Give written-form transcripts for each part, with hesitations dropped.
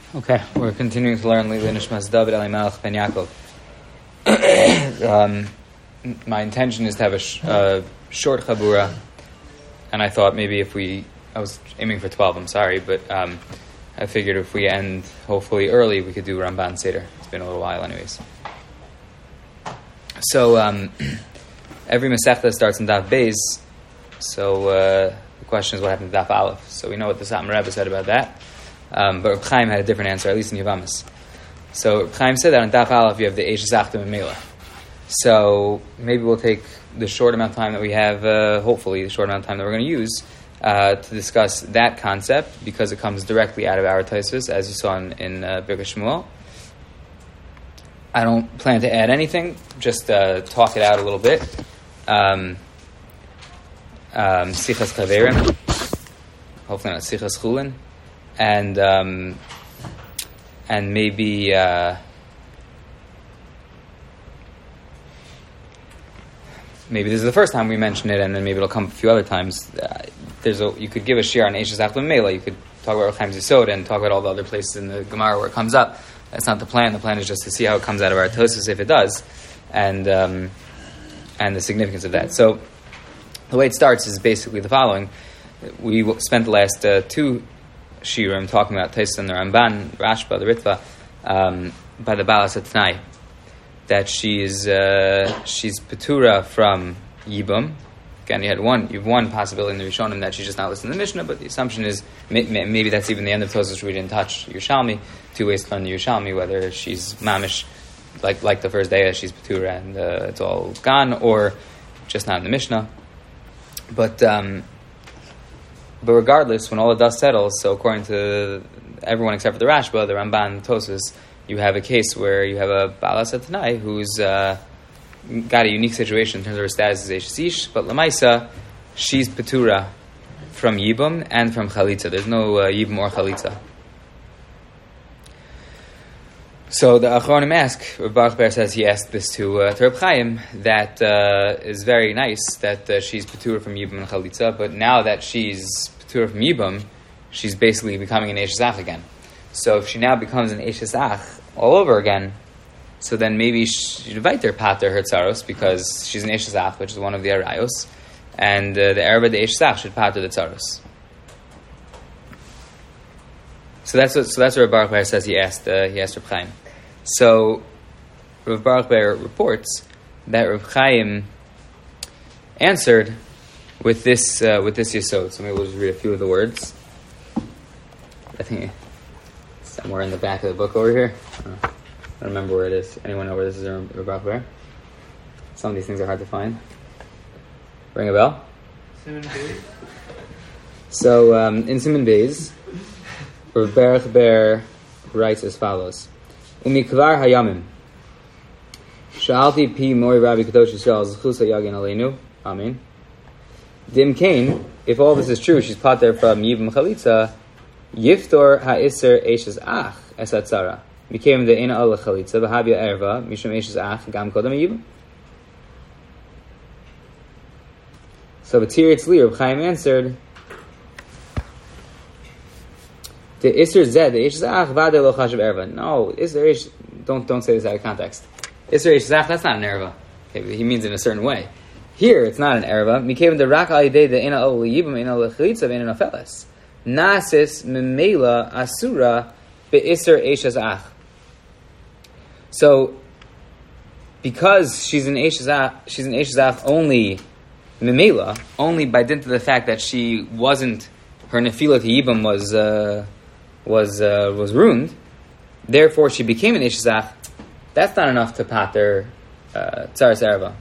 Okay, we're continuing to learn Lili Nishmas David Elimelech Ben Yaakov. My intention is to have a short chabura, and I thought maybe I was aiming for 12, I'm sorry, but I figured if we end hopefully early, we could do Ramban Seder. It's been a little while anyways. So, every Masechta starts in Daf Beis, so the question is what happened to Daf Aleph. So we know what the Satmar Rebbe said about that. But Reb Chaim had a different answer, at least in Yavamas. So Reb Chaim said that on Daf Aleph you have the Eish Zachtim and Mela. So maybe we'll take the short amount of time that we have, hopefully the short amount of time that we're going to use, to discuss that concept, because it comes directly out of our Taisus, as you saw in Birkas Shmuel. I don't plan to add anything, just talk it out a little bit. Sichas Kaverim, hopefully not Sichas Chulin. And maybe maybe this is the first time we mention it, and then maybe it'll come a few other times. You could give a shir on Eish Zachtim Mela. You could talk about Chaim Yisod and talk about all the other places in the Gemara where it comes up. That's not the plan. The plan is just to see how it comes out of our Tosfos, if it does, and the significance of that. So the way it starts is basically the following. We spent the last two shiurim talking about Taisus and the Ramban, Rashba, the Ritva, by the Balas Atnai, that she's Petura from Yibum. Again, you have one possibility in the Rishonim that she's just not listening to the Mishnah, but the assumption is maybe that's even the end of Tosfos, we didn't touch Yerushalmi. Two ways to learn the Yerushalmi, whether she's mamish like the first day she's Petura and it's all gone, or just not in the Mishnah. But regardless, when all the dust settles, so according to everyone except for the Rashba, the Ramban, Tosfos, you have a case where you have a Balas Atnai who's got a unique situation in terms of her status as Eish Ish, but Lamaisa, she's Petura from Yibum and from Chalitza. There's no Yibum or Chalitza. So the Achronim ask, Reb Baruch Ber says he asked this to Reb Chaim, that is very nice that she's Petura from Yibum and Chalitza, but now that she's Petura from Yibum, she's basically becoming an Eish Zach again. So if she now becomes an Eish Zach all over again, so then maybe she'd invite her pater her tzaros, because she's an Eish Zach, which is one of the Arayos, and the Arab of the Eish Zach should pater the tzaros. So that's what Reb Baruch Ber says he asked Reb Chaim. So Reb Baruch Ber reports that Reb Chaim answered with this yesod. So maybe we'll just read a few of the words. I think somewhere in the back of the book over here. I don't remember where it is. Anyone know where this is in Reb Baruch Ber? Some of these things are hard to find. Ring a bell? Siman Beis. So in Siman Beis, Reb Baruch Ber writes as follows: Umikvar hayamim sha'alti pi mori Rabbi Kadosh Yisrael zechus hayagin aleinu. Amen. Dim kain, if all this is true, she's pater from Yibum Chalitza. Yiftor ha'isser eishes ach esat tzara. Became the ina al Chalitza v'havya erva mishum eishes ach gam kodam Yibum. So B'tir Yitzli, Reb Chaim answered, the Isser Zed, the Eish Zach, Vade Lo Chashav Erva. No, Isser Eish, don't say this out of context. Isser Eish Zach, that's not an Erva. Okay, he means it in a certain way. Here, it's not an Erva. Mikaven the Rak Alidei, the Ina Ol Yibam, Ina Ol Chalitza, Ina Nofeles. Nasis Memela Asura Be Isser Eish Zach. So, because she's an Eish Zach only Memela, only by dint of the fact that she wasn't, her Nefila to Yibam was ruined, therefore she became an Eish Zach. That's not enough to pater Tzaras Erva.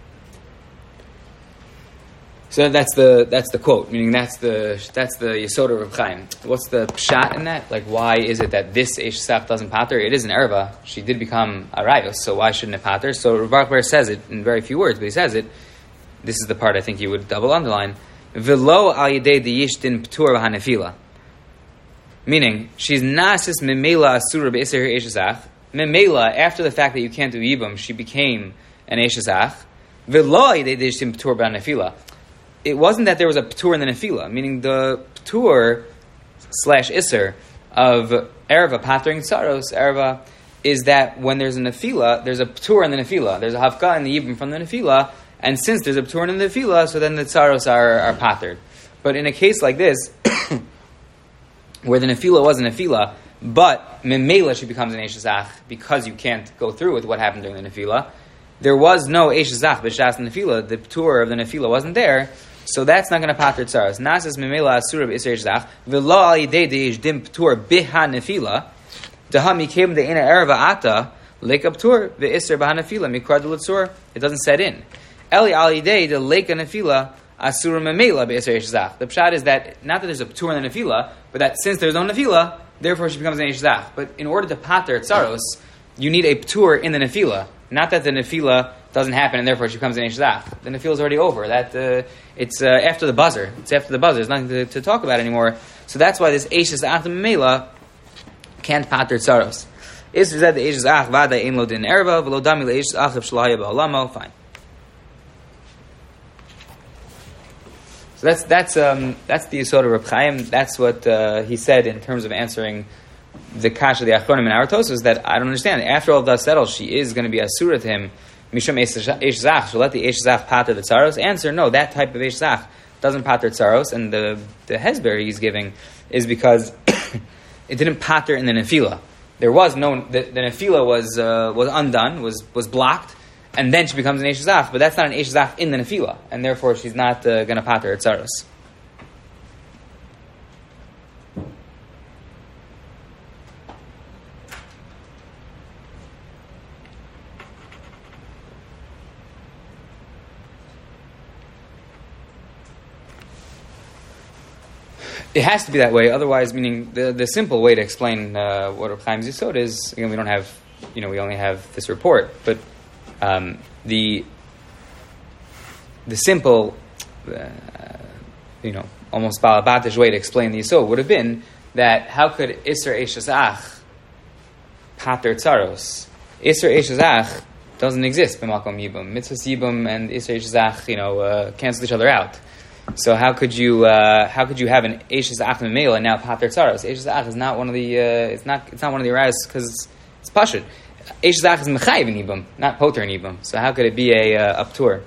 So that's the quote, meaning that's the Yesod of Reb Chaim. What's the pshat in that? Like, why is it that this Eish Zach doesn't pater? It is an Erva. She did become Arayos, so why shouldn't it pater? So Reb Baruch Ber says it in very few words, but he says it. This is the part I think you would double underline. V'lo al yedei deyish din p'tur v'hanefila. Meaning, she's nasis memela asura be'isir Eish Zach. Memela, after the fact that you can't do Yibum, she became an Eish Zach. V'lo al yedei deyish din p'tur v'hanefila. It wasn't that there was a p'tur in the nefila, meaning the p'tur / isser of Erva patering tsaros. Erva is that when there's a nefila, there's a ptur in the nefila. There's a hafka in the yibum from the nefila, and since there's a ptur in the nefila, so then the tsaros are patered. But in a case like this, where the nefila was a nefila, but memela she becomes an eshazach because you can't go through with what happened during the nefila. There was no eshazach b'shas nefila. The ptur of the nefila wasn't there, so that's not going to pater tzaros. Nasas memela asura b'isra eshazach v'lo al yidei de'ishdim ptur biha nefila dahami kem de'ena erva ata leka ptur v'isra b'ha nefila mikra d'lutzur. It doesn't set in. Eli al yidei de leka nefila asura memela b'isra eshazach. The pshat is that not that there's a ptur in the nefila, but that since there's no nefila, therefore she becomes an eshazach. But in order to pater tzaros, you need a ptur in the nefila. Not that the nefila doesn't happen and therefore she becomes an eshazach. The nefila is already over. It's after the buzzer. It's after the buzzer. There's nothing to talk about anymore. So that's why this eshazach memela can't pater tzaros. Is said the eshazach vada ein lo din erva v'lo dami le eshazach of shlaya ba'olamo. Fine. So that's the Yisod of Reb Chaim. That's what he said in terms of answering the kasha the achronim in our Tosfos, that I don't understand. After all that's settled, she is going to be asura to him. Mishum eshzach. She'll let the eshzach pater the tzaros. Answer: no, that type of eshzach doesn't pater tzaros, and the hesber he's giving is because it didn't pater in the nefila. There was no the nefila was undone, was blocked. And then she becomes an eshazach, but that's not an eshazach in the nefila, and therefore she's not going to pater her tzaros. It has to be that way, otherwise, meaning the simple way to explain what Reb Chaim's Yisod is, again, we don't have, we only have this report, but the simple, almost balabatish way to explain the Yisod would have been that how could Isser Eshazach pater tzaros? Isser Eshazach doesn't exist b'makom yibum. Mitzvahs yibum and Isser Eshazach, cancel each other out. So how could you have an Eshazach memela and now pater tzaros? Eshazach is not one of the it's not one of the aras because it's pashut. Eshazach is mechayiv in Yibam, not poter in Yibam. So how could it be a ptur?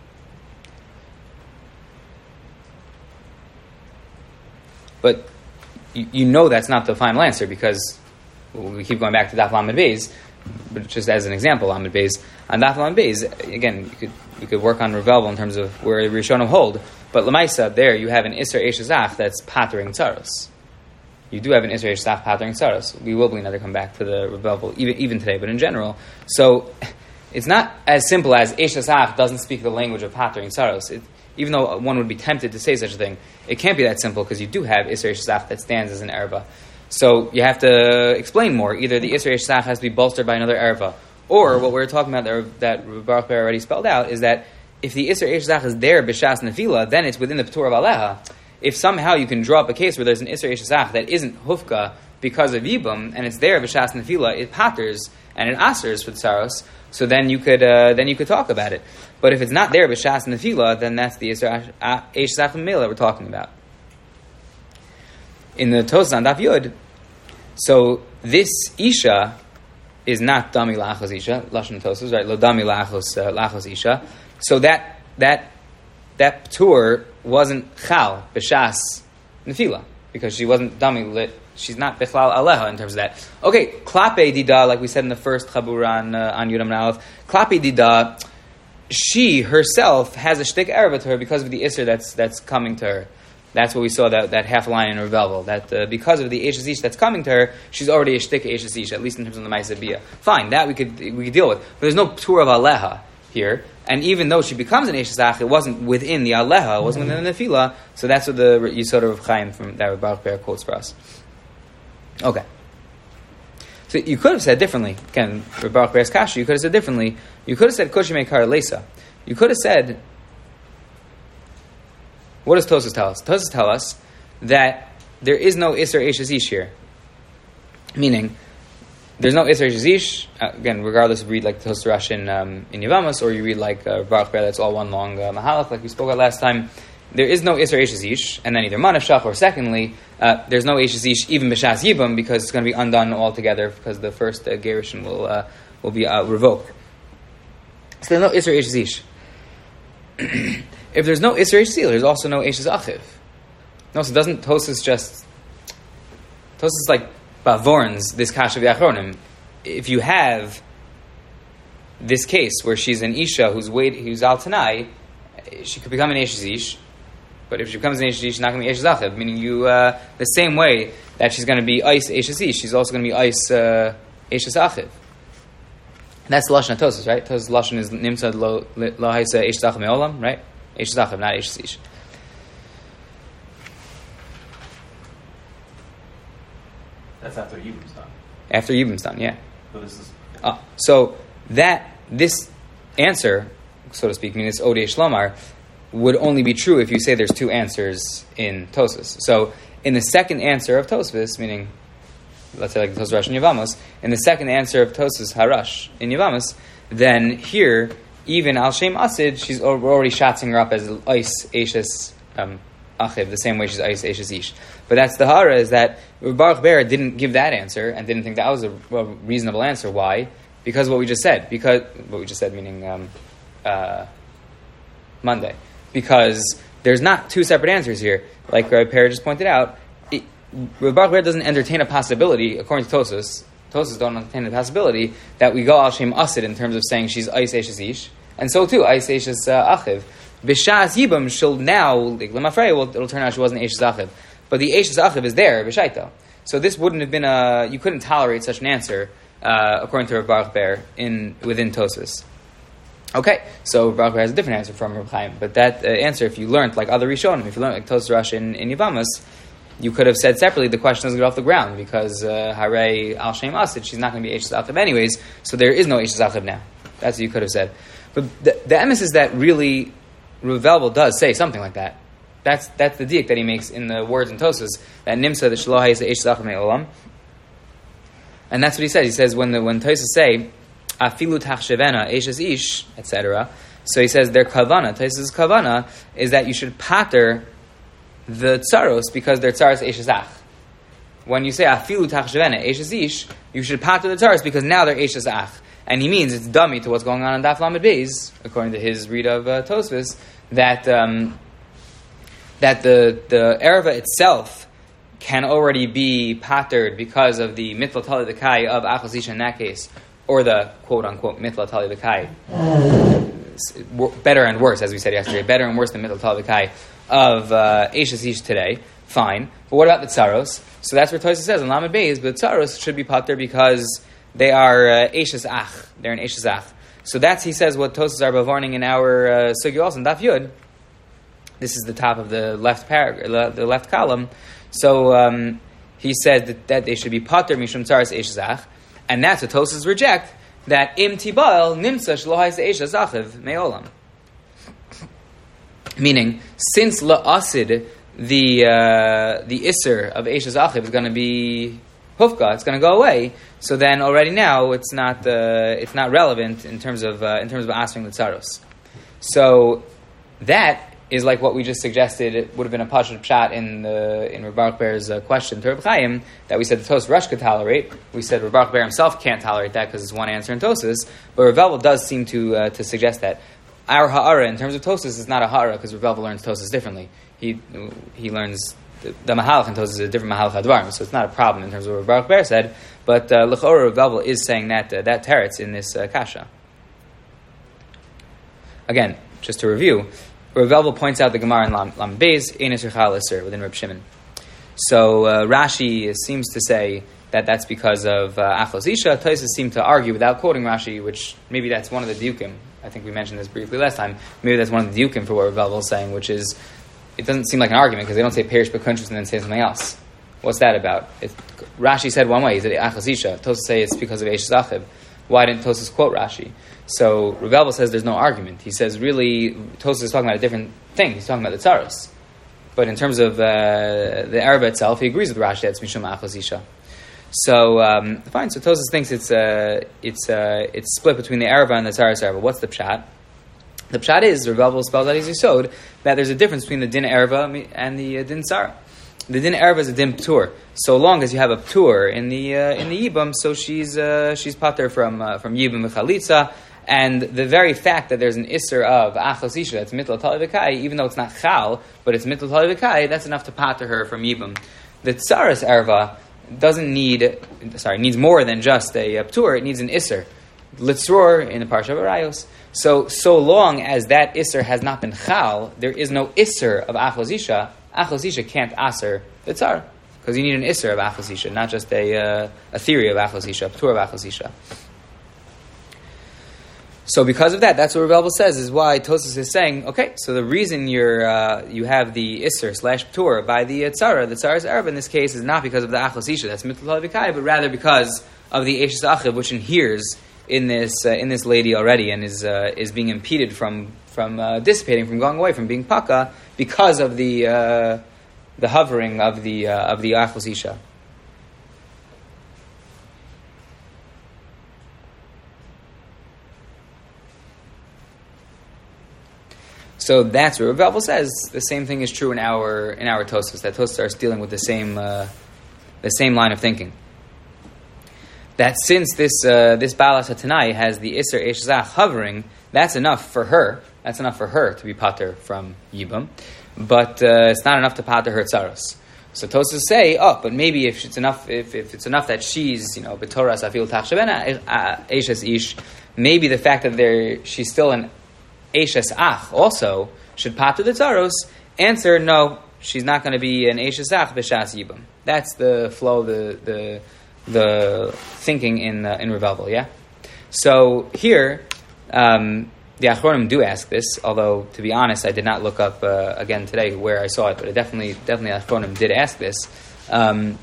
But you know that's not the final answer because we keep going back to Daf Lamed Beis, but just as an example, Lamed Beis. On Daf Lamed Beis, again, you could work on Revelvel in terms of where the Rishonim hold, but Lamaisa, there you have an Isser Eshazach that's patering tzaros. You do have an Isser Eshazach patering tzaros. We will never come back to the Revelvel even today, but in general. So it's not as simple as Eshazach doesn't speak the language of patering tzaros. Even though one would be tempted to say such a thing, it can't be that simple because you do have Isser Eshazach that stands as an erva. So you have to explain more. Either the Isser Eshazach has to be bolstered by another erva, or what we're talking about that Baruch Ber already spelled out is that if the Isser Eshazach is there b'shas nefila, then it's within the Ptur of Aleha. If somehow you can draw up a case where there's an Isser Eshazach that isn't hufka because of Yibum, and it's there b'shas nefila, it paters and it asers for tzaros, so then you could talk about it. But if it's not there b'shas nefila, then that's the Isser Eshazach memela we're talking about. In the Tosas on Daf Yud, so this Isha is not dami lachos Isha, lashon Tosas, right? Lo dami lachos Isha. So that ptur wasn't chal b'shas nefila because she wasn't dami lit. She's not bechlal aleha in terms of that. Okay, klape dida, like we said in the first chabur on Yudam Nalef, klape dida, she herself has a shtik erva to her because of the isser that's coming to her. That's what we saw that half line in Revelvel, that because of the Eishes Ish that's coming to her, she's already a shtik Eishes Ish, at least in terms of the Ma'aseh Bia. Fine, that we could deal with. But there's no ptur of aleha here, and even though she becomes an Eishes it wasn't within the aleha, it wasn't within the nefila, so that's what the Yisod of Chaim from that Baruch Ber quotes for us. Okay. So you could have said differently. Again, for Baruch Ber's kasha, you could have said differently. You could have said Koshimei Kar Lesa. You could have said, what does Tosas tell us? Tosas tell us that there is no Isser Eishes Ish here. Meaning, there's no Isser Eishes Ish. Again, regardless if you read like the Tosas Rush in Yevamos, or you read like Baruch Ber, that's all one long Mahalach, like we spoke about last time. there is no Isser Eishes Ish, and then either Manashach, or secondly, there's no Eishes Ish even B'Shas Yibam, because it's going to be undone altogether, because the first Gerushin will be revoked. So there's no Isser Eishes Ish. If there's no Isser Eishes Ish, there's also no Eishes Achiv. No, so doesn't Tosas like Bavorns, this Kasha V'Achronim. If you have this case where she's an Isha who's Al Tanai, she could become an Eishes Ish, but if she becomes an Eishes Ish, she's not going to be Eishes Achiv, meaning the same way that she's going to be Eis Eishes Ish, she's also going to be Eis Eishes Achiv. That's the Lashon of Tosas, right? Tosas' Lashon is Nimtzad Lo Haisa Eishes Achiv Me'olam, right? Eishes Achiv, not Eishes Ish. That's after Yibum's done. After Yibum's done, yeah. So this is... So this answer, so to speak, meaning this Odei Shlomar, would only be true if you say there's two answers in Tosfos. So in the second answer of Tosfos, meaning, let's say like the Tosfos Rush in Yevamos, in the second answer of Tosfos Harash in Yevamos, then here, even Al Shem Asid, we're already shatzing her up as Eis Eishes Achiv, the same way she's Eis Eishes Ish. But that's the Hara, is that Baruch Ber didn't give that answer and didn't think that was a reasonable answer. Why? Because what we just said. Because what we just said, meaning Monday. Because there's not two separate answers here. Like Rabbi Perry just pointed out, Baruch Ber doesn't entertain a possibility, according to Tosas. Tosas don't entertain the possibility that we go Al Shem Asid in terms of saying she's Eis Eishes Ish, and so too Eis Eishes Achiv. B'Shas Yibam, she'll now, like Lemafrei, it'll turn out she wasn't Eishes Achiv. But the Eishes Achiv is there, B'Shaita. So this wouldn't have been you couldn't tolerate such an answer, according to Rav Baruch Ber, within Tosas. Okay, so Baruch Ber has a different answer from Rav Chaim. But that answer, if you learned like other Rishonim, if you learned like Tosas Rush in Yevamos, you could have said separately, the question doesn't get off the ground, because Harei Al Shem Asid, she's not going to be Eishes Achiv anyways, so there is no Eishes Achiv now. That's what you could have said. But the emes is that really, Rav Velvel does say something like that. That's the diak that he makes in the words in Tosas, that Nimsa, the Shaloha is Eishes Achiv Me'olam. And that's what he says. He says, when Tosas say, Afilu Tachshevena, Eishes Ish, etc., so he says, their kavana, Tosas' kavana, is that you should pater the tsaros because they're tsaros Eishes Ach. When you say Afilu Tachshevena, Eishes Ish, you should pater the tsaros because now they're Eishes Ach. And he means it's dummy to what's going on in Daf Lamed Beis, according to his read of Tosfos, that the erva itself can already be patered because of the mitla tali dekai of Achos Isha in that case, or the quote unquote mitla tali dekai, better and worse, as we said yesterday, better and worse than mitla tali dekai of Eishes Ish today. Fine, but what about the tsaros? So that's where Tosfos says in Lamed Beis, but tsaros should be pater because they are Eishes Ach. They're an Eishes Ach. So that's, he says, what Tosas are warning in our Sugi also in Daf Yud. This is the top of the left paragraph, the left column. So he said that they should be pater mishum tzaras Eishes Ach, and that's what Tosas reject. That im tibal nimsa shlohais Eishes Achiv me'olam. Meaning, since la'asid the isser of Eishes Achiv is going to be hufka, it's going to go away. So then already now it's not relevant in terms of answering the tsaros. So that is like what we just suggested. It would have been a pashut pshat in Rav Baruch Ber's question to Rav Chaim, that we said the Tosas Rush could tolerate. We said Rav Baruch Ber himself can't tolerate that because it's one answer in Tosas. But Rav Velvel does seem to suggest that our ha'ara in terms of Tosas is not a ha'ara because Rav Velvel learns Tosas differently. He learns the mahalach in Tosas is a different mahalach advarim, so it's not a problem in terms of what Rav Baruch Ber said. But l'chora Rav Velvel is saying that teretz in this kasha. Again, just to review, Rav Velvel points out the Gemara in Lamed Beis, Ein Isser Chal Isser, within Reb Shimon. So Rashi seems to say that that's because of Achos Isha. Tosas seem to argue without quoting Rashi, which maybe that's one of the diukim. I think we mentioned this briefly last time. Maybe that's one of the diukim for what Rav Velvel is saying, which is, it doesn't seem like an argument because they don't say Perish B'Kuntrus and then say something else. What's that about? Rashi said one way, he said Achos Isha. Tosas say it's because of Eishes Achiv. Why didn't Tosas quote Rashi? So Rav Velvel says there's no argument. He says really Tosas is talking about a different thing. He's talking about the tsaros. But in terms of the erva itself, he agrees with Rashi that it's Mishum Achos Isha. So fine. So Tosas thinks it's split between the erva and the tsaros erva. What's the pshat? The pshat is, Rav Elvel spells out his yisod, that there's a difference between the din erva and the din tzara. The din erva is a din ptur. So long as you have a ptur in the yibum, so she's pater from yibum v'chalitza, and the very fact that there's an isser of achos isha that's mitl tali v'kai, even though it's not chal, but it's mitl tali v'kai, that's enough to pater her from yibum. The tzaras erva needs more than just a ptur. It needs an isser. Litzror in the Parsha of Arayos. So long as that isser has not been chal, there is no isser of achos isha. Achos isha can't aser the tzar, because you need an isser of achos isha, not just a theory of achos isha, a ptur of achos isha. So because of that, that's what Rav Elvel says, is why Tosfos is saying, okay, so the reason you have the isser / ptur by the tzara's erva in this case is not because of the achos isha, that's mitl havikai, but rather because of the eshes achiv, which inheres in this lady already, and is being impeded from dissipating, from going away, from being paka, because of the hovering of the achos isha. So that's what Rav Elvel says. The same thing is true in our Tosfos. That Tosfos are dealing with the same line of thinking. That since this Balas HaTanai has the Isser Eshzach hovering, that's enough for her. That's enough for her to be pater from Yibam, but it's not enough to pater her tzaros. So Tosfos say, but maybe if it's enough that she's b'toras afil tachshavena eshes ish, maybe the fact that she's still an eshes ach also should pater the tzaros. Answer: no, she's not going to be an eshes ach b'shas Yibam. That's the flow, the thinking in Rav Elvel, yeah. So here, the Achronim do ask this. Although, to be honest, I did not look up again today where I saw it, but definitely Achronim did ask this. I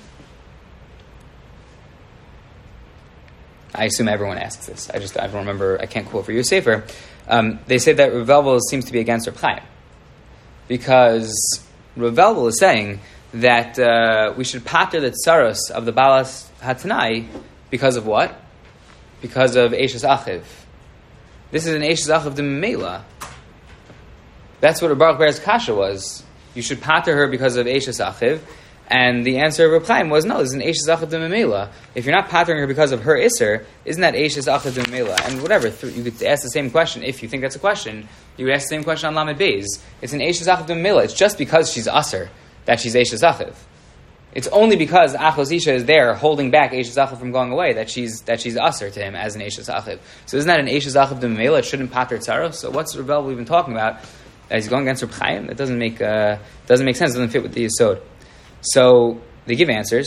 assume everyone asks this. I don't remember. I can't quote for you, Sefer. They say that Rav Elvel seems to be against Reb Chaim, because Rav Elvel is saying that we should pater the tzaros of the Balas HaTanai because of what? Because of Eshes Achiv. This is an Eshes Achiv de Memela. That's what Baruch Ber's kasha was. You should pater her because of Eshes Achiv. And the answer of Reb Chaim was, no, this is an Eshes Achiv de Memela. If you're not patering her because of her Isser, isn't that Eshes Achiv de Memela? And whatever, you could ask the same question. If you think that's a question, you would ask the same question on Lamed Beis. It's an Eshes Achiv de Memela. It's just because she's Aser that she's Eshes Achiv. It's only because Achos Isha is there holding back Eshes Achiv from going away that she's Aser to him as an Eshes Achiv. So isn't that an Eshes Achiv de Memela? It shouldn't pater tzaros. So what's Rav Elvel even talking about? He's going against Reb Chaim? It doesn't make sense. It doesn't fit with the Yisod. So they give answers,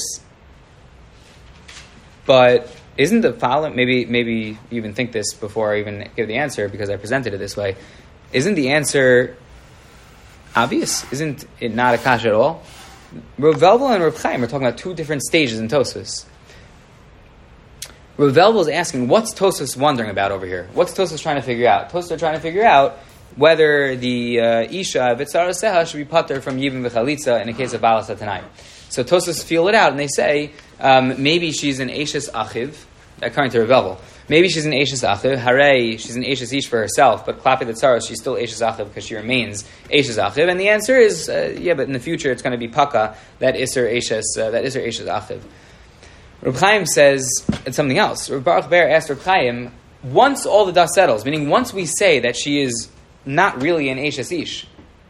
but isn't the following? Maybe you even think this before I even give the answer because I presented it this way. Isn't the answer obvious? Isn't it not a kasha at all? Rav Elvel and Reb Chaim are talking about two different stages in Tosfos. Rav Elvel is asking, what's Tosfos wondering about over here? What's Tosfos trying to figure out? Tosfos are trying to figure out whether the Isha V'tzara Seha should be pater from Yibam V'chalitza in the case of Balas HaTanai. So Tosfos feel it out, and they say, maybe she's an Eshes Achiv, according to Rav Elvel. Maybe she's an Eshes Achiv, Hare, she's an Eshes Ish for herself, but Klapi the Tzaros, she's still Eshes Achiv because she remains Eshes Achiv. And the answer is, but in the future it's going to be Paka, that Isser Eshes Achiv. Reb Chaim says it's something else. Reb Baruch Ber asked Reb Chaim, once all the dust settles, meaning once we say that she is not really an Eshes Ish,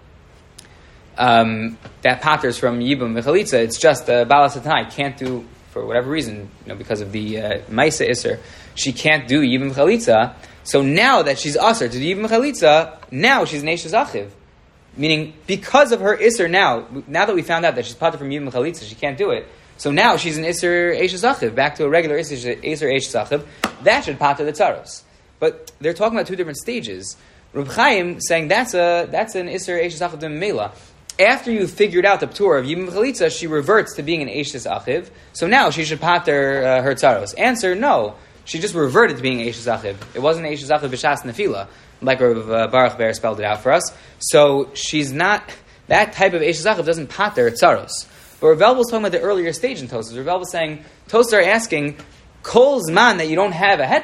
that paters from Yibam V'chalitza, it's just Balas HaTanai can't do, for whatever reason, because of the Maisa Isser, she can't do Yibam Chalitza. So now that she's Aser to do Yibam Chalitza, now she's an Eshes Achiv. Meaning, because of her Isser now that we found out that she's pater from Yibam Chalitza, she can't do it. So now she's an Isser Eshes Achiv, back to a regular Isser Eshes Achiv. That should pater the Tzaros. But they're talking about two different stages. Reb Chaim saying that's an Isser Eshes Achiv de Memela. After you've figured out the ptur of Yibam Chalitza, she reverts to being an Eshes Achiv. So now she should pater her Tzaros. Answer, no. She just reverted to being Eshes Achiv. It wasn't Eshes Achiv b'shas nefila, like Rav Baruch Ber spelled it out for us. So she's not, that type of Eshes Achiv doesn't pater Tzaros. But Rav Elvel was talking about the earlier stage in Tosfos. Rav Elvel was saying, Tosfos are asking, Kol Zman that you don't have a heter,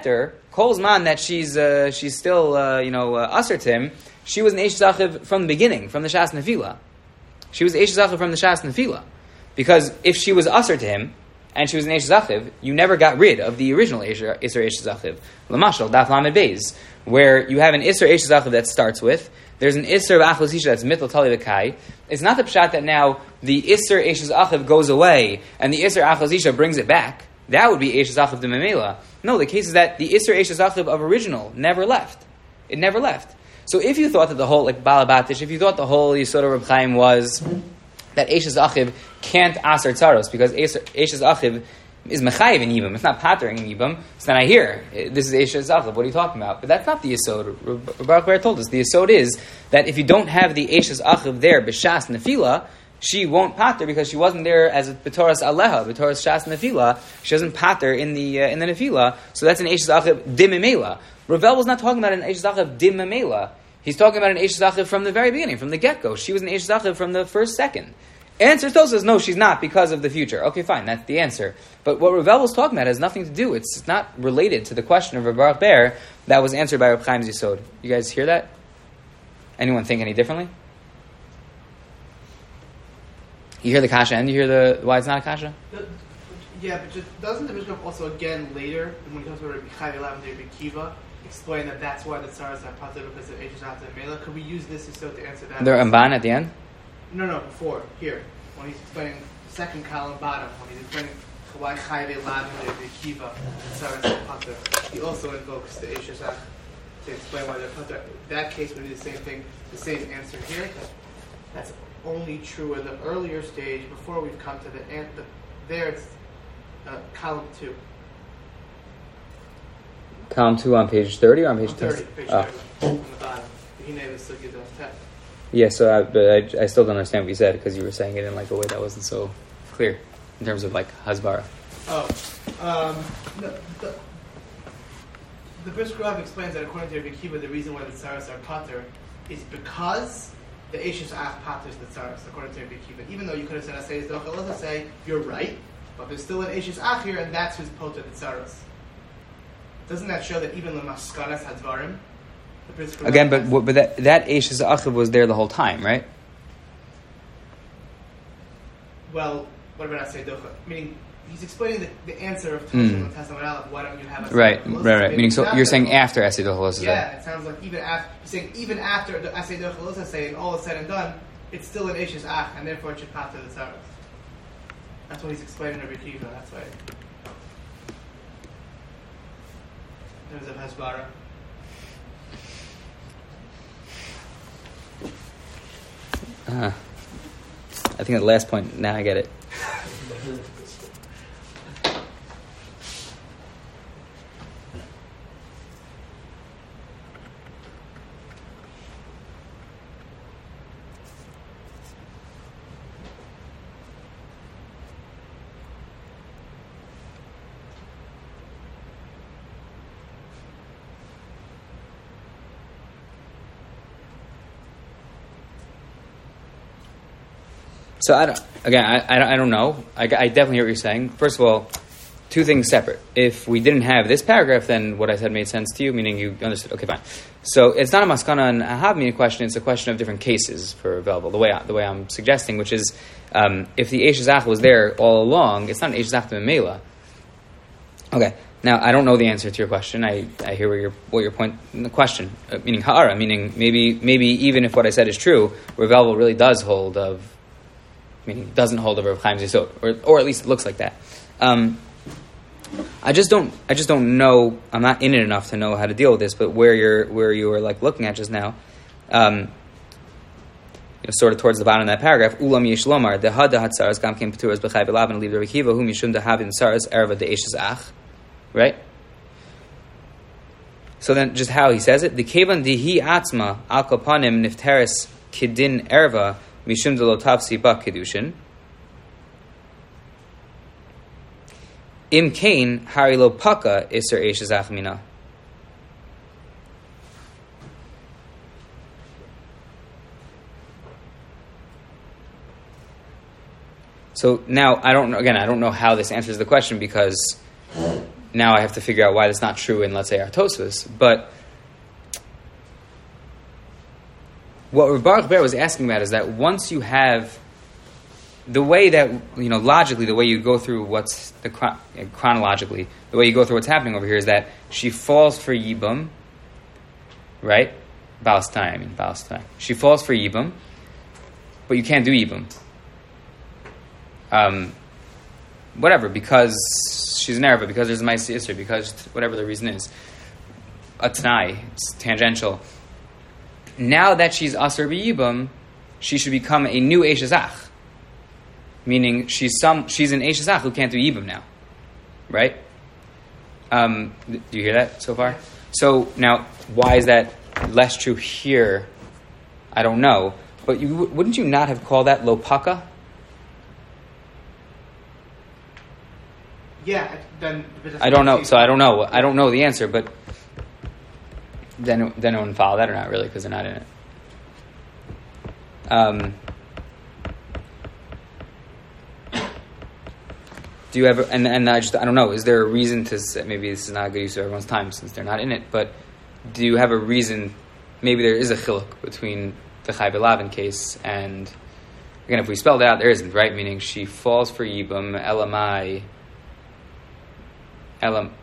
Kol's man that she's still usher to him. She was an Eish Zachiv from the beginning, from the Shas Nefila. She was Eish Zachiv from the Shas Nefila, because if she was usher to him and she was an Eish Zachiv, you never got rid of the original Isser Eish Zachiv. Lamashal Daf Lamed Beis, where you have an Isser Eish Zachiv that starts with. There's an Isser of Achos Isha that's Mittel Tali V'Kai. It's not the pshat that now the Isser Eish Zachiv goes away and the Isser Achos Isha brings it back. That would be Eish Zachiv de Memela. No, the case is that the Isser Eish Zachiv of original never left. It never left. So if you thought that the whole, like Balabatish, if you thought the whole Yisod of Reb Chaim was that Eish Zachiv can't Aser Tzaros because Eish Zachiv is Mechayiv in Yibam, it's not Patering in Yibam, so then I hear, this is Eish Zachiv, what are you talking about? But that's not the Yisod. Baruch Ber told us, the Yisod is that if you don't have the Eish Zachiv there, B'Shas Nefila, she won't pater because she wasn't there as a B'Toras Aleha, B'Toras Shas Nefila, she doesn't pater in the Nefila, so that's an Eish Zachiv Dim Memela. Ravel was not talking about an Eish Zachiv Dim Memela. He's talking about an Eish Zachiv from the very beginning, from the get-go. She was an Eish Zachiv from the first second. Answer still says, no, she's not because of the future. Okay, fine, that's the answer. But what Ravel was talking about has nothing to do. It's not related to the question of Baruch Ber that was answered by Reb Chaim Yisod. You guys hear that? Anyone think any differently? You hear the kasha and you hear the why it's not a kasha? Yeah, but just, doesn't the Mishnah also again later, when it comes to Rabbi Chai Elav and Rabbi Kiva, explain that that's why the tzaras are pater because of Eish Zachiv Mela? Could we use this to answer that? The Ramban at the end? No, before, here. When he's explaining the second column bottom, when he's explaining why Chai Elav and Rabbi Kiva, the tzaras are pater, he also invokes the Eish Zachiv to explain why they're pater. That case would be the same thing, the same answer here. That's only true in the earlier stage before we've come to there it's column 2. Column 2 on page 30 or on page 30? Page 30, on the bottom. Yeah, so but I still don't understand what you said because you were saying it in like a way that wasn't so clear in terms of like Hasbara. The Brisk Rav explains that according to Rabbi Kiva, the reason why the tzaras are pater is because the Eishes Ach paters the tzaras, according to Rabbi Kiva. Even though you could have said Asayis Dochel, let's say you're right, but there's still an Eishes Ach here, and that's who's poter the tzaras. Doesn't that show that even the Maskanas Hadvarim? Again, but that Eishes Ach was there the whole time, right? Well, what about Asayis Dochel? Meaning, he's explaining the answer of Toshim and Testament Aleph. Why don't you have a right? Meaning, so you're saying after Asay Dochel. Yeah, it sounds like even after the Asay Dochel is saying all is said and done, it's still an Eishes Ach, and therefore it should pater the tzaras. That's what he's explaining to Rabbi Kiva. That's why. There's a Hasbara. I think the last point. Now I get it. So I don't know. I definitely hear what you're saying. First of all, two things separate. If we didn't have this paragraph, then what I said made sense to you, meaning you understood. Okay, fine. So it's not a maskana and a havmina question. It's a question of different cases for available. The way I'm suggesting, which is if the Eish Zach was there all along, it's not an Eish Zach to Memela. Okay. Now I don't know the answer to your question. I hear what your point in the question, meaning ha'ara, meaning maybe even if what I said is true, Ravel really does hold of. Meaning it doesn't hold over Reb Chaim Yisod, or at least it looks like that. I just don't know. I'm not in it enough to know how to deal with this. But where you were like looking at just now, sort of towards the bottom of that paragraph, Ulam Yesh Lomar Dehad Hatzaras Gam Kim Peturas B'Chai B'Lav and Leave Rabbi Kiva Whom Yishum Dehavim Tzaras Erva De'Eshes Ach, right? So then, just how he says it, the Kevan Dihi Atzma Al Kapanim Nifteres Kidin Erva. Mishum de lo tafsi ba kedushin. Im kain hari lo paka iser eish zachmina. So now I don't know how this answers the question because now I have to figure out why that's not true in, let's say, our Tosfos. But what Rav Baruch Ber was asking about is that once you have the way that, logically, the way you go through chronologically, the way you go through what's happening over here is that she falls for Yibam, right? Baal Tanai. She falls for Yibam, but you can't do Yibam. Whatever, because she's an Arab, because there's a Ma'aseh Isser, because whatever the reason is. A Tanai, it's tangential. Now that she's Asur B'Yibam, she should become a new Eish Zach. Meaning she's an Eish Zach who can't do Yibam now. Right? Do you hear that so far? So now, why is that less true here? I don't know. But wouldn't you not have called that Lopaka? Yeah, then... I don't know. So I don't know. I don't know the answer, but then it wouldn't follow that or not really, because they're not in it. Do you ever? And I don't know. Is there a reason to say, maybe this is not a good use of everyone's time since they're not in it? But do you have a reason? Maybe there is a chiluk between the Chai V'Lavin case and, again, if we spelled it out, there isn't, right? Meaning she falls for Yibam, Elamai. Kedusha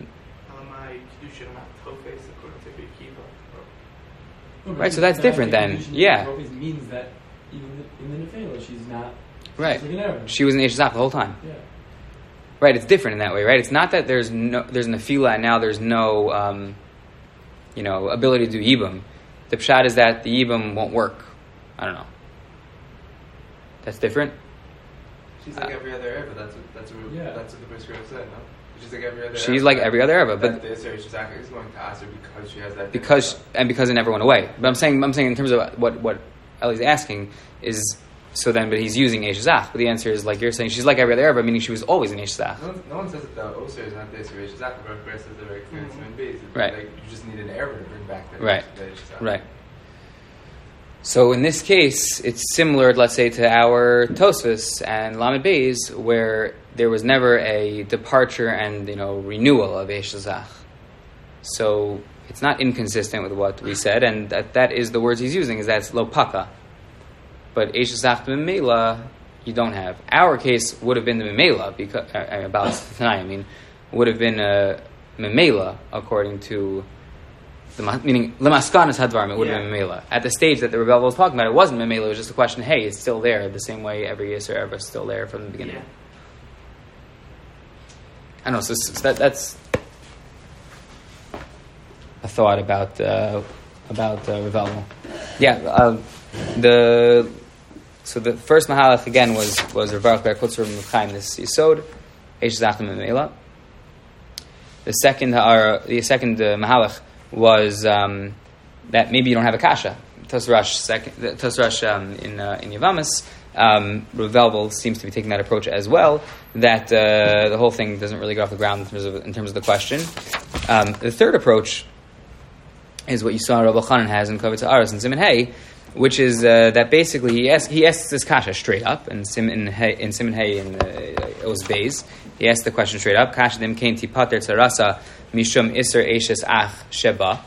not Tofes according to Big Kiva. Right, so that's different then. Yeah. Tofes means that even in the Nefela, she's not. Right. She's like an Arab. She was an Eish Zach the whole time. Yeah. Right, it's different in that way, right? It's not that there's nefila and now there's no, ability to do yibam. The pshat is that the yibam won't work. I don't know. That's different. She's like every other Arab, but that's what the Brisker said, no? She's like every other. She's like every other Arab, but the Isser is going to ask her because she has that. Because it never went away. But I'm saying in terms of what Ellie's asking is. So then, but he's using Eish Zach. But the answer is, like you're saying, she's like every other Arab, meaning she was always an Eish Zach. No one says that the Osir is not the Eish Zach. The Baruch says they're very clear in Simon Beis. Right. Like, you just need an Arab to bring back the Right. Eish Zach. Right. So in this case, it's similar, let's say, to our Tosfos and Lamed Beis, where there was never a departure and renewal of Eish Zach. So it's not inconsistent with what we said, and that is the words he's using, is that's Lopaka. But Eish Zach Memela, you don't have. Our case would have been the Memela, because would have been a Memela according to meaning Lemaskanas Hadvarim, it would have been Memela. At the stage that the Rebbe was talking about, it wasn't Memela, it was just a question, hey, it's still there, the same way every Yisr Arab is still there from the beginning. Yeah. I don't know, so that's a thought about Revel. Yeah, So the first Mahalach again was Rav Baruch Ber Kutzer Chaim this Yisod Eish Zach Memela. The second Mahalach was that maybe you don't have a kasha. Tosrash in Yavamas, Revelvel seems to be taking that approach as well. That the whole thing doesn't really get off the ground in terms of the question. The third approach is what you saw Rabbi Chanan has in Kavitz Aros and Siman Hay, which is that basically he asks this kasha straight up in Siman Hay in Oz Beis. He asked the question straight up. Kasha dem kein tipater tzarasa mishum iser eishes ach sheba.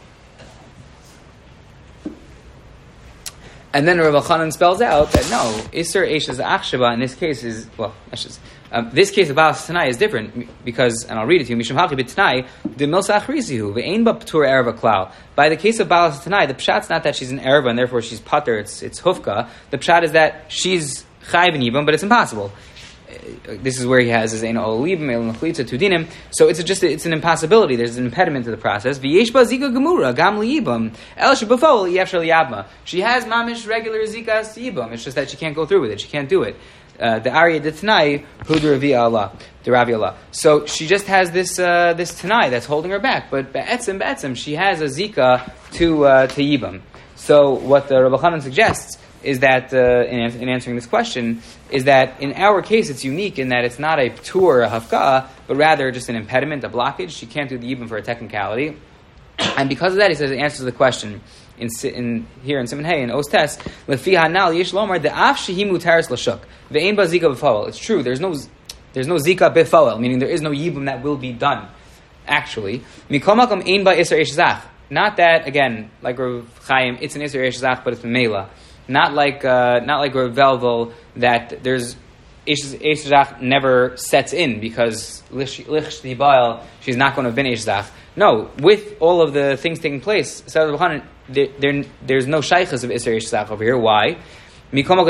And then Rabbi Chanan spells out that no, iser eishes ach sheba in this case is this case of Baal Tanai is different because, and I'll read it to you. Mishum haki b'Tanai de milsa achrisihu ve'ein ba p'tur erva klal. By the case of Baal Tanai, the pshat's not that she's an erva and therefore she's pater. It's hufka. The pshat is that she's chayv and yibam, but it's impossible. This is where he has his ein olibim el nechlitza tudinim. So it's an impossibility. There's an impediment to the process. V'yesh ba zika gemura gam liyibam el shebafol yefshel yabma. She has mamish regular zika yibam. It's just that she can't go through with it. She can't do it. The Arya de Tanai, Hud Ravi Allah, the Ravi Allah. So she just has this Tanai that's holding her back. But Be'etzim, she has a Zika to Yibam. So what the Rabbi Chanan suggests is that, in answering this question, is that in our case it's unique in that it's not a Ptur or a Hafka, but rather just an impediment, a blockage. She can't do the Yibam for a technicality. And because of that, he says it answers the question. In here in Siman Hay in Ostes, lefi hanal yesh lomar the af shehi mutaris lashuk ve'ein bazika b'fawal. It's true. There's no There's no zika befoel, meaning there is no yibum that will be done. Actually, mikol makom ein ba iser eish zach. Not that again, like Rav Chaim, it's an iser eish zach, but it's mela. Not like Rav Velvel that there's eish zach never sets in because lish nibal she's not going to have been eish zach. No, with all of the things taking place, there's no shaykhs of iser eish zach over here. Why? She is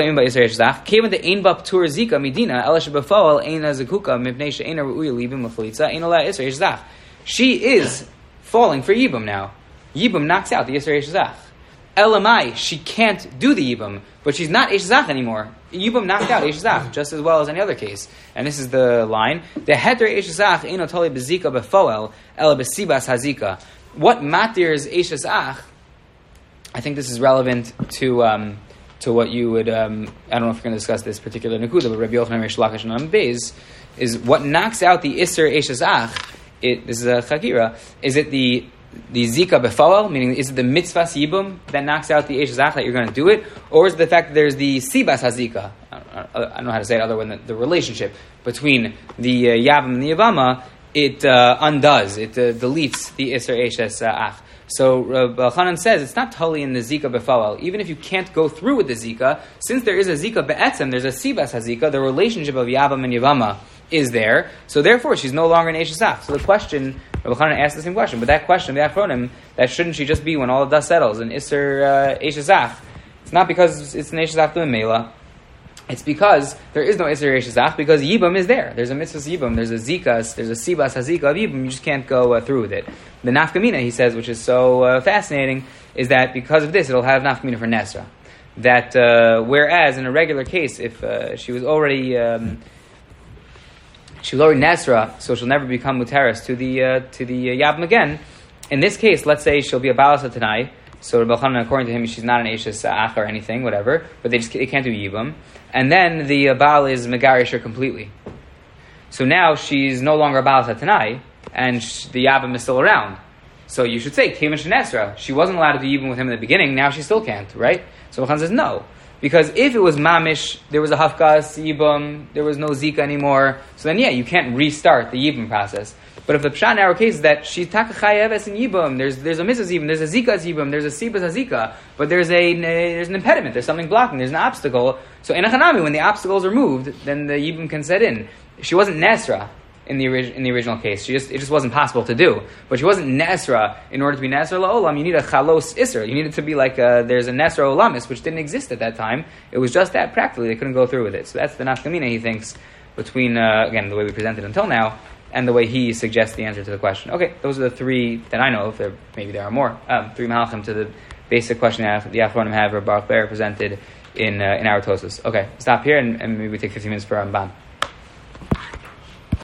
falling for Yibum now. Yibum knocks out the Yisra Eish Zach. Elamai, she can't do the Yibum, but she's not Eish Zach anymore. Yibum knocked out Eish Zach just as well as any other case. And this is the line: the Heter Eish Zach ino toli bezika befoel ela besibas hazika. What matirs Eish Zach? I think this is relevant to what you would, I don't know if we're going to discuss this particular Nakuda, but Rabbi Yochanan Reish Lakish and Beis is what knocks out the Isser Eish Zach. This is a Chakira. Is it the Zika Befoel, meaning is it the Mitzvah Yibum that knocks out the Eish Zach that you're going to do it? Or is it the fact that there's the Sibas HaZika? I don't know how to say it other than the relationship between the Yabam and the Yavama, it undoes, it deletes the Isser Eish Zach. So Rabbi Chanan says it's not totally in the Zika Befawal. Even if you can't go through with the Zika, since there is a Zika Be'etzem, there's a Sibas HaZika, the relationship of Yavam and Yavama is there. So therefore, she's no longer an Eish Zach. So the question, Rabbi Chanan asked the same question, but that question, the Achronim, that shouldn't she just be when all the dust settles, an Isser Eish Zach? It's not because it's an Eish Zach doing Mela. It's because there is no Isser Eish Zach, because Yibam is there. There's a Mitzvah Yibam, there's a Zikas, there's a Sibas HaZika of Yibam, you just can't go through with it. The Nafkamina, he says, which is so fascinating, is that because of this, it'll have Nafkamina for Nesra. That whereas in a regular case, if she was already Nesra, so she'll never become Muteris to the Yabam again. In this case, let's say she'll be a Balasa Tanai, so Rabbi Chanan, according to him, she's not an Eishes Ach or anything, whatever, but they can't do Yibam. And then the Baal is Megarish her completely. So now she's no longer a Balasa Tanai, and the Yabam is still around. So you should say, Kevin Shenesra, she wasn't allowed to do Yibam with him in the beginning, now she still can't, right? So Rabbi Chanan says no. Because if it was Mamish, there was a Hafkas, Yibam, there was no Zika anymore, so then you can't restart the Yibam process. But if the Pshat in our case is that she's Takachayeves in Yibam, there's a Mrs. Yibam, there's a Zika Yibam, there's a Sibas Zika, but there's an impediment, there's something blocking, there's an obstacle. So in a Chanami, when the obstacle's removed, then the Yibam can set in. She wasn't Nesra in the original case. It just wasn't possible to do. But she wasn't Nesra. In order to be Nesra La'olam, you need a Chalos Isser. You need it to be like there's a Nesra Olamis, which didn't exist at that time. It was just that practically. They couldn't go through with it. So that's the Nafkamina, he thinks, between, again, the way we presented until now, and the way he suggests the answer to the question. Okay, those are the three that I know of. Maybe there are more. Three Malachim to the basic question that the Achronim have, or Baruch Ber presented in our Tosas. Okay, stop here, and maybe we take 15 minutes for Ramban.